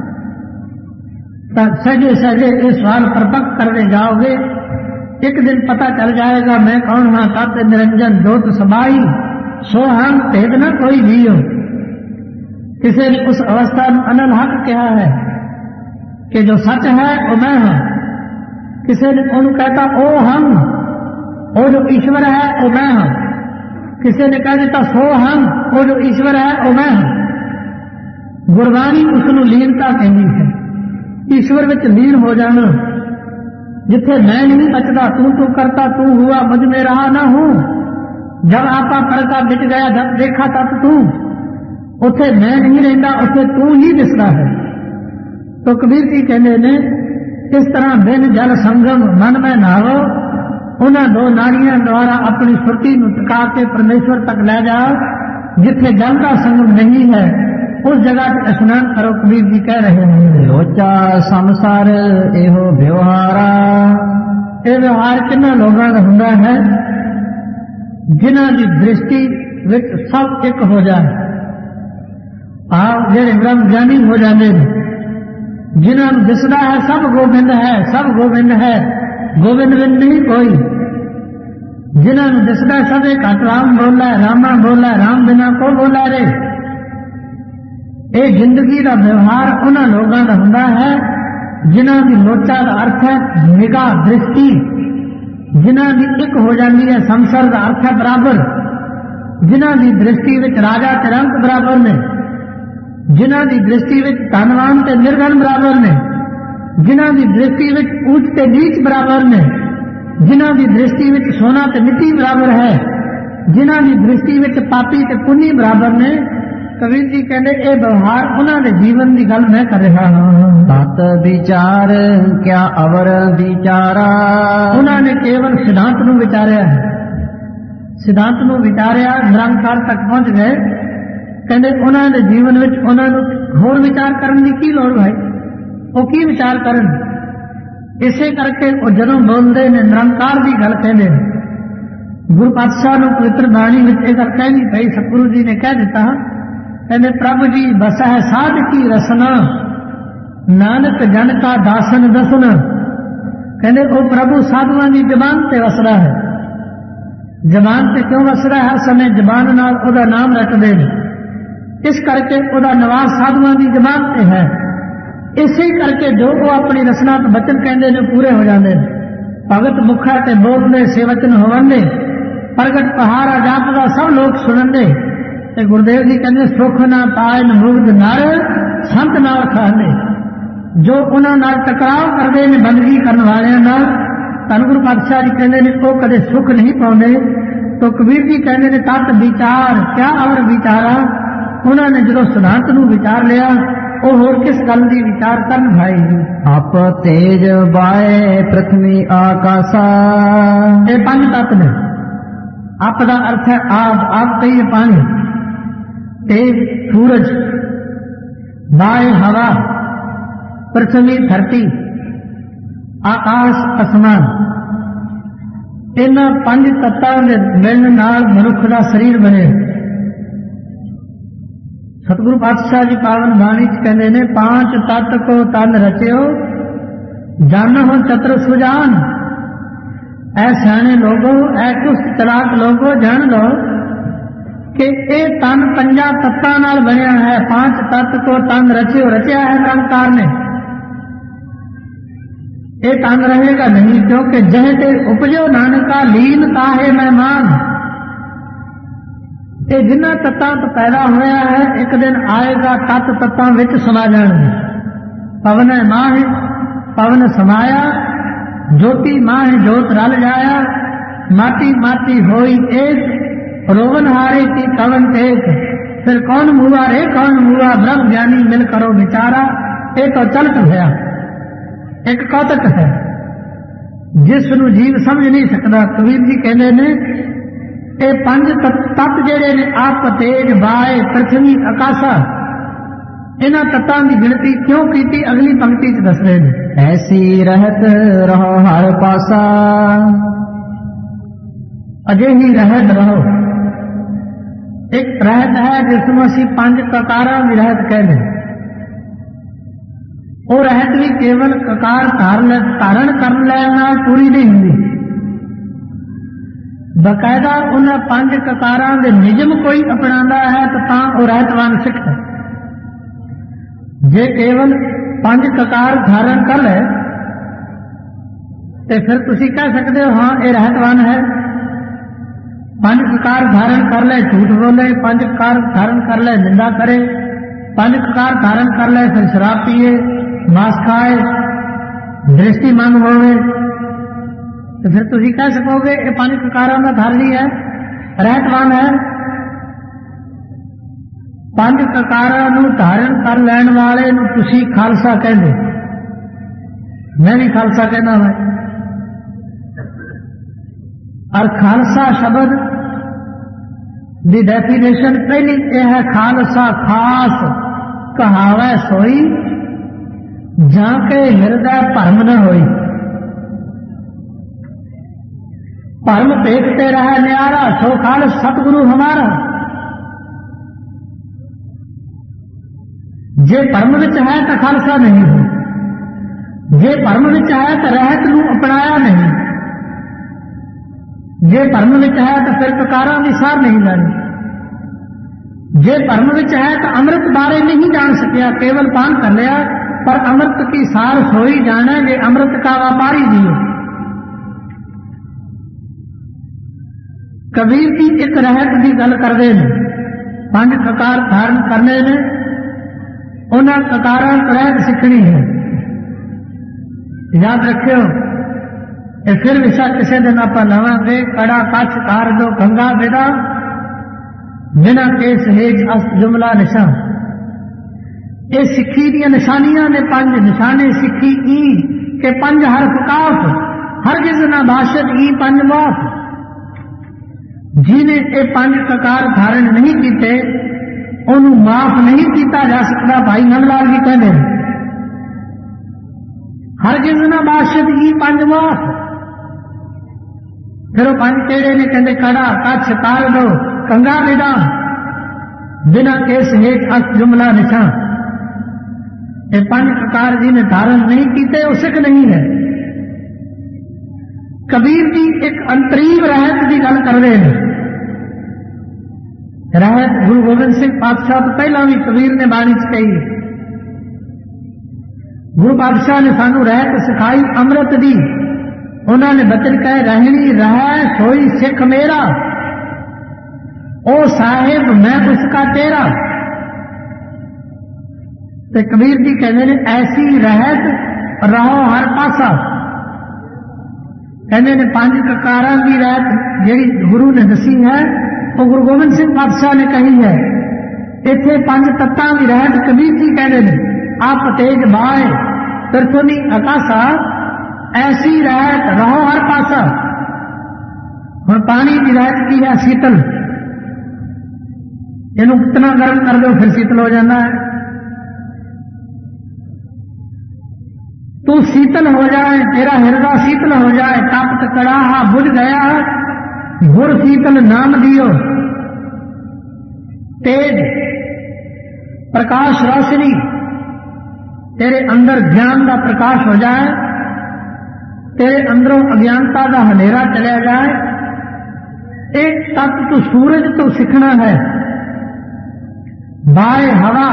Speaker 1: तो सहजे सहजे ये सवाल परपक् करने जाओगे, एक दिन पता चल जाएगा मैं कौन हाँ। तत् निरंजन जोत समाई, सो हम भेद न कोई जियो। किसी ने उस अवस्था में अनल हक कहा है कि जो सच है वो मैं हाँ। किसी ने उन्होंने कहता ओ हम, वो जो ईश्वर है वो मैं हाँ। किसी ने कह दिता सो हम, वो जो ईश्वर है वो मैं हाँ। गुरबाणी उसनू लीनता कहती है, ईश्वर विच लीन हो जाना। जिथे मैं नहीं बचता, तू तू करता तू हुआ मुझ में रहा ना हूं। जब आपा परका बिच गया, जब देखा तब तू, उथे मैं नहीं रहता, उथे तू ही दिसता है। तो कबीर जी कहते ने इस तरह बिन जल संगम मन में नहावो, उन्हें दो नारियां द्वारा अपनी सुरती नू टका के परमेश्वर तक ले जाओ। जिथे जल का संगम नहीं है उस जगह से स्नान करो। कबीर जी कह रहे हैं
Speaker 2: लोचा संसार एहो व्यवहारा।
Speaker 1: ये व्यवहार किन्ना लोगों का हुंदा है जिन्हां दी दृष्टि विच सब एक हो जाए। आप जेड़े ब्रह्म ज्ञानी हो जाते हैं, जिन्हां नू दिसदा है सब गोबिंद है, सब गोबिंद है, गोबिंद बिन नहीं कोई। जिन्हां नू दिसदा सब एक घट राम बोला है, रामा बोला है, राम बिना को बोला रे। ये जिंदगी का व्यवहार उन्हां लोगों का हुंदा है जिन्हां दी लोचा का अर्थ है निगाह दृष्टि, जिन्हां दी एक हो जाती है। संसार का अर्थ है बराबर, जिन्हां दी दृष्टि विच राजा ते रंक बराबर ने, जिन्हां दी दृष्टि विच धनवान ते निर्धन बराबर ने, जिन्हां दी दृष्टि विच ऊंच ते नीच बराबर ने, जिन्हां दी दृष्टि विच सोना ते मिट्टी बराबर है, जिन्हां दी दृष्टि विच पापी ते पुन्नी बराबर ने। कबीर जी कहते ये व्यवहार उन्होंने जीवन की गल मैं कर रहा हूं।
Speaker 2: तत विचार क्या अवर विचारा।
Speaker 1: उन्होंने केवल सिद्धांत नू विचारिया है, सिद्धांत नू विचारिया, निरंकार तक पहुंच गए। कहते उन्होंने जीवन में उन्होंने होर विचार करने की की लोड़ भाई, वो की विचार करन। इसे करके वो जदों बोलते ने निरंकार की गल कहते गुरु पातशाह नू पवित्र बाणी में यह गल कहनी पई। सतगुरु जी ने कह दिता, कहते प्रभु जी बस है साध की रसना, नानक जन का दासन दसना। कहते वो प्रभु साधुओं की जबान से वसरा है। जबान से क्यों वसरा है? हर समय जबान नाल ओदा नाम रटदे ने, इस करके ओदा निवास साधुओं की जबान से है। इसे करके जो वो अपनी रसना तो बचन कहते जो पूरे हो जाते हैं। भगत मुखा ते बोलने से वचन होवंदे, प्रगट पहाड़ा जापदा सब लोग सुनंदे। ते गुरुदेव जी कहते सुख ना पाए न मुग्ध नर, संत नाल खांदे। जो उन्हां नाल टकराव करते ने बंदगी करने वाले नाल, धन गुरु पातशाह जी कहते ने वो कदे सुख नहीं पाउंदे। तो कबीर जी कहते ने तत विचार क्या और विचारा। उन्होंने जो सिद्धांत नूं विचार लिया वो होर किस गल दी विचार करन भाई।
Speaker 2: आप तेज बाए पृथ्वी आकाशा।
Speaker 1: ये पंज तत्व ने। आप दा अर्थ है आप, आप कहिए पानी, तेज सूरज, बाए हवा, पृथ्वी धरती, आकाश आसमान। इन्हां पंज तत्तां दे मिलण नाल मनुख दा शरीर बने। सतगुरु पातशाह जी पावन बाणी च कहते ने पांच तत्त को तन रचियो जानहो चतुर सुजान। ऐ सियाणे लोगो, ऐ कुछ चलाक लोगो, जान लो कि ये तन पंजा तत्तां नाल बनिया है। पांच तत्त को तन रचियो, रचिया है कंकार ने। ये तन रहेगा नहीं क्योंकि जह ते उपजो नानका लीन ताहे मेहमान। ये जिन्ना तत्तां तो पैदा होया है एक दिन आएगा तत्त तत्तां विच समा जाणगे। पवन माह पवन समाया, ज्योति माह जोत रल जाया। माटी माटी होई एक, रोवन हारे की कवन एक। फिर कौन मुआ रे कौन मुआ, ब्रह्म ज्ञानी मिल करो विचारा। ये तो चलत होया एक कौतक है जिसनू जीव समझ नहीं सकता। कबीर जी कहते ने ये पंज तत्त जेड़े ने आप तेज बाए पृथ्वी आकाशा, इन्हां तत्तां दी गिनती क्यों कीती अगली पंक्ति च दस रहे ने।
Speaker 2: ऐसी रहत रहो हर पासा।
Speaker 1: अजे ही रहत रहो। एक रहत है जिसनू असीं पंज ककारां दी रहत कहने। वो रहत भी केवल ककार धारण कर लैण नाल पूरी नहीं हुंदी। बकायदा उन्हां पंज ककारां दे निजम कोई अपनांदा है तो तां वो रहतवान सिख है। जे केवल पंज ककार धारण कर ले तो फिर तुसी कह सकते हो हाँ ये रहतवान है। पंज ककार धारण कर ले झूठ बोले, पंज ककार धारण कर ले निंदा करे, पंज ककार धारण कर ले फिर शराब पिए, मांस खाए, दृष्टिमान होवे, तो फिर तुसी कह सकोगे ये पंज ककारां दा धारणी है, रहतवान है। पंज ककारां नूं धारण कर लैण वाले नूं तुसी खालसा कहंदे। मैं भी खालसा कहना है। और खालसा शब्द दी डेफिनेशन पहली यह है खालसा खास कहावै सोई जाके हृदय भरम न होई। भरम देखते रहे न्यारा सो खालस सतगुरु हमारा। जे भरम विच है तो खालसा नहीं है, जे भरम विच है तो रहत नूं अपनाया नहीं, जे भरम विच है तो फिर ककारां दी सार नहीं जानी, जे भरम विच है तो अमृत बारे नहीं जान सकिया, केवल पान कर लिया पर अमृत की सार सोई जाने जे अमृत का व्यापारी जियो। कबीर जी एक रहत की गल करते हैं, पंज ककार धारण करने ने उन्हें ककारां रहत सीखनी है। याद रखियो ये फिर विषा किसी दिन आप लवांगे। कड़ा कछ कार दो गंगा बेदा बिना केस हेज अस जुमला निशा। ये सिक्खी दी निशानियां ने पंज निशाने सिक्खी ई के पंज हरफ काफ हर किस ना भाषत ई पंज मौत। जिन्हें ये पंज ककार धारण नहीं किए उन्होंने माफ नहीं किया जा सकता। भाई नंदलाल जी कहते हैं हर किस ना भाषत ई पंज मौत। फिर वो पंज केड़े ने कहते कड़ा कछ कार दो कंगा बेदा बिना केस हेठ अस जुमला निशा। ये पंज ककार जी ने धारण नहीं किए वो सिख नहीं है। कबीर जी एक अंतरीव रहत की गल कर रहे हैं। रहत गुरु गोबिंद सिंह पातशाह तो पहला भी कबीर ने बाणी च कही। गुरु पातशाह ने सानू रहत सिखाई अमृत दी। उन्होंने बचन कहे रहनी रह सोई सिख मेरा, ओ साहिब मैं उसका तेरा। तो कबीर जी कहते हैं ऐसी रहत रहो हर पासा। कहते ने पांच ककारां की रहत जिहड़ी गुरु ने दसी है वो गुरु गोबिंद सिंह पातशाह ने कही है। इत्थे पंज तत्तां की रहत कबीर जी कहते ने आप तेज बाय तिरथुनी आकाशा ऐसी रहत रहो हर पासा। हुण पानी की रहत की है शीतल, इनू कितना गर्म कर दो फिर शीतल हो जाना है। तू शीतल हो जाए, तेरा हृदय शीतल हो जाए, तापत कड़ाहा बुझ गया गुर शीतल नाम दियो। तेज प्रकाश रोशनी तेरे अंदर ज्ञान का प्रकाश हो जाए, तेरे अंदरों अज्ञानता का हनेरा चला जाए। एक तत्व तू सूरज तो सीखना है। बाय हवा,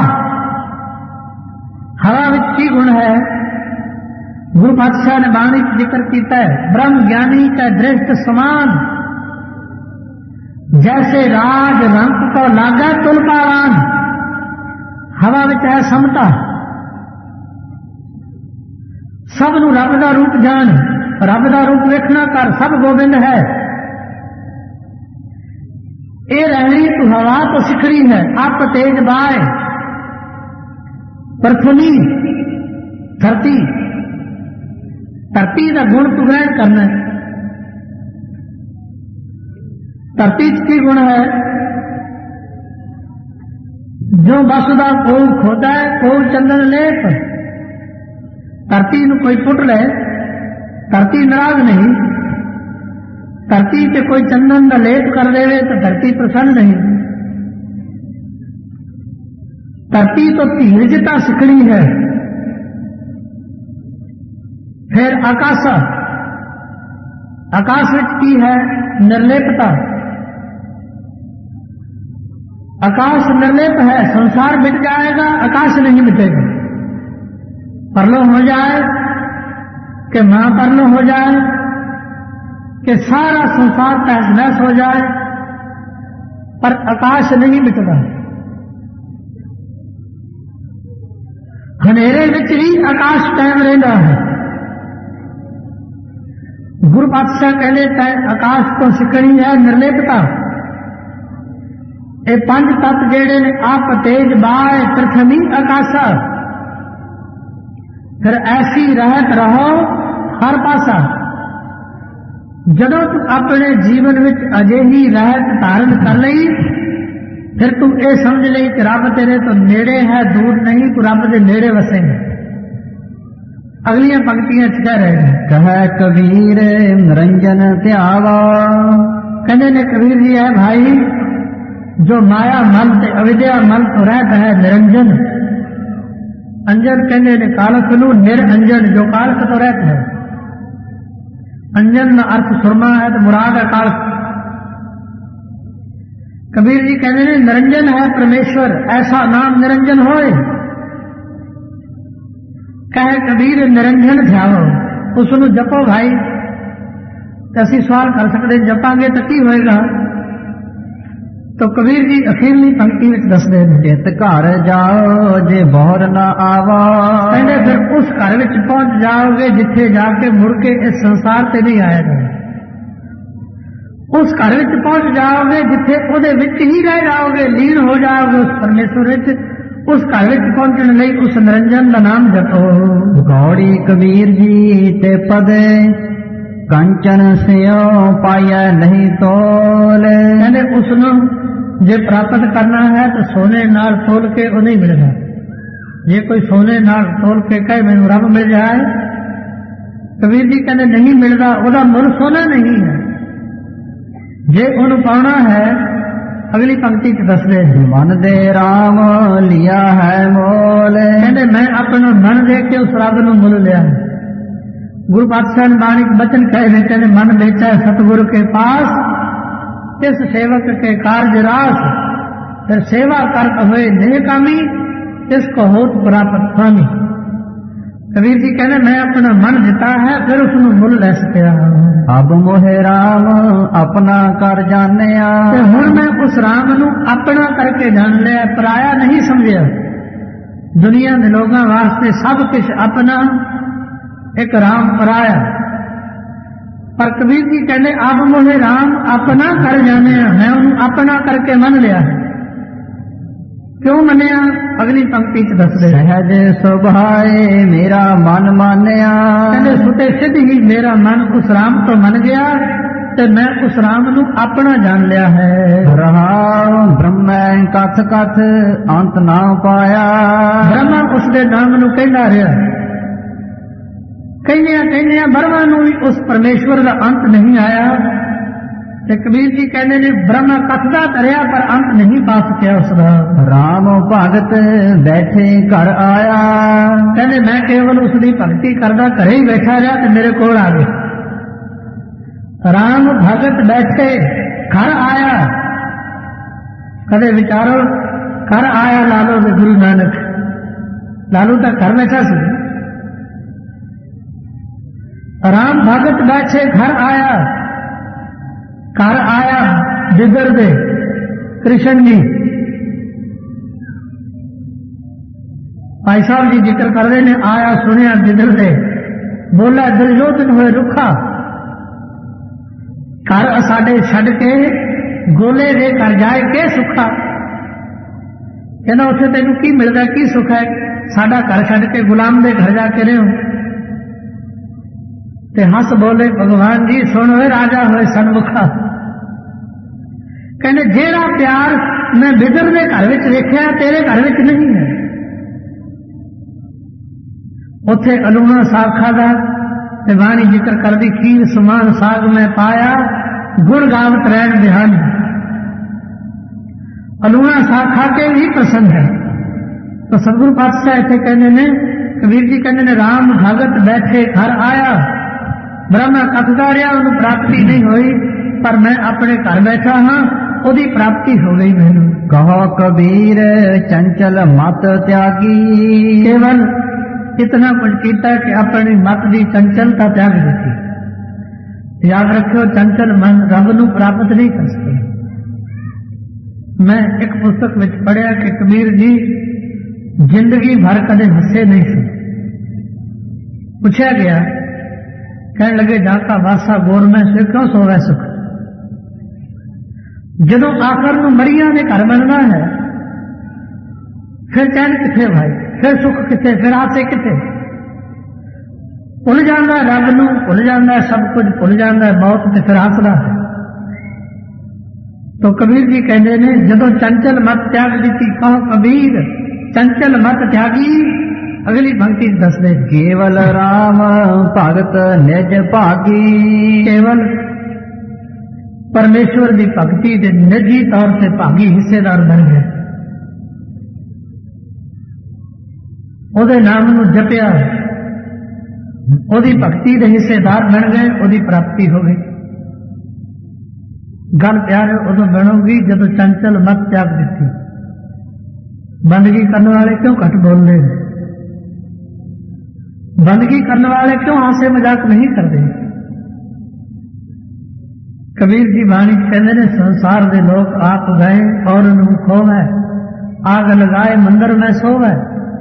Speaker 1: हवा विच की गुण है? गुरु पातशाह ने बाणी जिक्र किया है, ब्रह्म ज्ञानी का दृष्ट समान जैसे राज रंग को लागा तुल पावान। हवा विच है समता, सब नू रब दा रूप जान, रब दा रूप वेखना कर, सब गोबिंद है। ये रहनी तू हवा तो सिखड़ी है। आप तेज बाय प्रथुनी धरती, धरती का गुण तू ग्रहण करना है। धरती की गुण है जो वसुदा को खोदा है को चंदन लेप। धरती नू कोई पुट ले, धरती नाराज नहीं। धरती से कोई चंदन का लेप कर देवे तो धरती प्रसन्न नहीं। धरती तो धीरजता सिखड़ी है। फिर आकाश, आकाश की है निर्लेपता। आकाश निर्लेप है, संसार मिट जाएगा, आकाश नहीं मिटेगा। परलो हो जाए कि महापरलो हो जाए कि सारा संसार तहस नहस हो जाए, पर आकाश नहीं मिटता। हनेरे विच ही आकाश कायम रहता है। गुरु पातशाह कहते हैं आकाश तो सिकड़ी है निर्लेपता। ये पंज तत्व जेड़े ने आप तेज बाय प्रथमी आकाशा, फिर ऐसी रहत रहो हर पासा। जदों तू अपने जीवन विच अजिही रहत धारण कर लई, फिर तू ये समझ लई कि रब तेरे तो नेड़े है, दूर नहीं, तू रब दे नेड़े वसेगा। अगलियां पंक्तियां च कह रहे हैं,
Speaker 2: कह कबीर निरंजन त्यावा।
Speaker 1: कहने ने कबीर जी है भाई जो माया मल ते अविद्या मल तो रहता है निरंजन। अंजन कहने ने कालक नू, निरंजन जो कालक तो रहता है। अंजन का अर्थ सुरमा है तो मुराद है कालक। कबीर जी कहने ने निरंजन है परमेश्वर, ऐसा नाम निरंजन होए। कहे कबीर निरंजन ध्याओ, उसनू जपो भाई। असी सवाल कर सकते जपांगे तो की होएगा? तो कबीर जी अखीरली पंक्ति में दसदे ने,
Speaker 2: चित घर जाओ जे बहर न आवा।
Speaker 1: कहते फिर उस घर में पहुंच जाओगे जिथे जाके मुड़ के इस संसार से नहीं आएगा। उस घर में पहुंच जाओगे जिथे ओदे विच ही रह जाओगे, लीन हो जाओगे उस परमेश्वर विच। उस घर में पहुंचने लई उस निरंजन का नाम जपो।
Speaker 2: गौड़ी कबीर जी ते पदे कंचन स्यो पाया नहीं तोल।
Speaker 1: कहते उसनू जे प्राप्त करना है तो सोने नाल तोल के वो नहीं मिलेगा। जे कोई सोने नाल तोल के कहे मैनू रब मिल जाए, कबीर जी कहते नहीं मिलता, वह मुल सोना नहीं है। जे उन पाना है अगली पंक्ति च दस दे,
Speaker 2: मन दे राम लिया है मोल।
Speaker 1: कहते मैं अपना मन दे के उस रब नू मुल लिया। गुरु पातशाह ने बाणी बचन कहे, कहते मन बेचा सतगुरु के पास, इस सेवक के कार्य रास। फिर सेवा कर हुए नेकामी, इसको होत प्राप्त स्वामी। कबीर जी कहने मैं अपना मन जिता है, फिर उसनु मुल ले सकिया।
Speaker 2: अब मोहे राम अपना कर जानिया।
Speaker 1: हुण मैं उस राम नू अपना करके जान लिया, पराया नहीं समझिया। दुनिया के लोगों वास्ते सब कुछ अपना, एक राम पराया। पर कबीर जी कहते आप मोहे राम अपना कर जाने, मैं उन्होंने अपना करके मन लिया है। क्यों मनिया? अगली पंक्ति च दस दे,
Speaker 2: सहज सुभाए मेरा मन मानिया।
Speaker 1: कहते सुते सिद्ध ही मेरा मन उस राम तो मन गया ते मैं उस राम नू अपना जान लिया है।
Speaker 2: रहाव ब्रह्म कथ कथ अंत ना पाया।
Speaker 1: ब्रह्मा उसके नाम नू कहना रहा, कहने कहने ब्रह्मा नू भी उस परमेश्वर का अंत नहीं आया। ते कबीर जी कहते ने ब्रह्मा कथदा तरिया पर अंत नहीं पा सकिया उसका।
Speaker 2: राम भगत बैठे घर आया।
Speaker 1: कहने मैं केवल उसकी भगती करदा घरे ही बैठा रहा ते मेरे कोल आ गया। राम भगत बैठे घर आया। कदे विचारो घर आया लालो दे गुरु नानक, लालू तो घर बैठा सी। राम भगत बैठे घर आया, घर आया बिगड़ दे कृष्ण जी। भाई साहब जी जिक्र कर रहे ने, आया सुनिया बिगड़ दे, बोला दुर्योधन होए रुखा, घर साडे छड़ के गोले दे घर जाए के सुखा। कहना उसे तेन की मिलता की सुख है, साडा घर छड़ के गुलाम दे घर जाके रहो। ते हंस बोले भगवान जी सुन होए राजा होए सन्मुखा। कहने जेड़ा प्यार मैं बिदर दे घर विच वेख्या तेरे घर विच नहीं है। उथे अलूना साग खादा ते वाणी जिक्र कर दी, खीर समान साग में पाया गुण गावत रैन बिहान। अलूना साग खा के भी प्रसन्न है। तो सतगुरु पातशाह इतने कहने ने, कबीर जी कहने ने राम भगत बैठे घर आया। ब्रह्मा कथदा रहा, उन्हें प्राप्ति नहीं हुई, पर मैं अपने घर बैठा हाँ, ओदी प्राप्ति हो गई मैनू।
Speaker 2: कहो कबीर चंचल मत त्यागी।
Speaker 1: केवल इतना कुछ किया कि अपनी मत की चंचलता त्याग दी। याद रखियो चंचल मन रब नू प्राप्त नहीं कर सकते। मैं एक पुस्तक में पढ़िया कि कबीर जी जिंदगी भर कदे हसे नहीं सी। पूछा गया, कहने लगे जाका वासा गोर में से क्यों सोवे सुख। जदों आखिर नू मरिया ने घर बनना है, फिर चैन किथे भाई, फिर सुख किथे, फिर आसे किथे। भुल जाता है रब नू, भुल जाता है सब कुछ, भुल जाता है मौत ते फिर हसदा है। तो कबीर जी कहते ने जदों चंचल मत त्याग दी, कहो कबीर चंचल मत त्यागी। अगली पंक्ति दस दे,
Speaker 2: केवल राम भगत निज भागी।
Speaker 1: केवल परमेश्वर की भक्ति के निजी तौर से भागी हिस्सेदार बन गए। ओदे नाम नू जपिया, ओदी भक्ति के हिस्सेदार बन गए, ओदी प्राप्ति हो गई। गल प्यार उदों बनोगी जदों चंचल मत त्याग दी। बंदगी करने वाले क्यों घट बोल रहे, बंदगी करने वाले क्यों हासे मजाक नहीं करते। कबीर जी बाणी कहते ने संसार के लोग आप गए और नू खोवे, आग लगाए मंदिर में सोवे,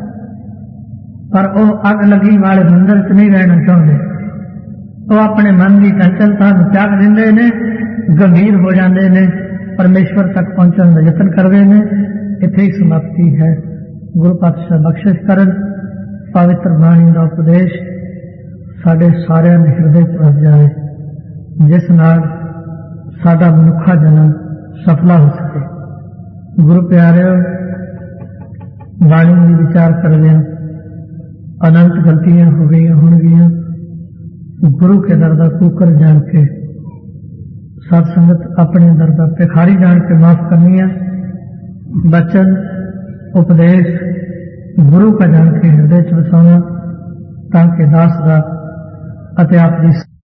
Speaker 1: पर वो अग लगी वाले मंदिर च नहीं रहना चाहते। वो अपने मन की चंचलता त्याग देंगे ने, गंभीर हो जाते ने, परमेश्वर तक पहुंचने का यत्न करते हैं। इत्थे ही समाप्ति है। गुरु पातशाह बख्शिश करन, पवित्र बाणी का उपदेश साढ़े सारे हिरदे पहुंच जाए, जिस नाल साडा मनुखा जन्म सफला हो सके। गुरु प्यारे बाणी में विचार कर लिया, अनंत गलतियां हो गई होंगियां, गुरु के दर का कूकर जान के, सत संगत अपने दर का भिखारी जान के माफ करनी है। बचन उपदेश गुरु का जान के हृदय च वसाना, ताकि दास का अते आप दी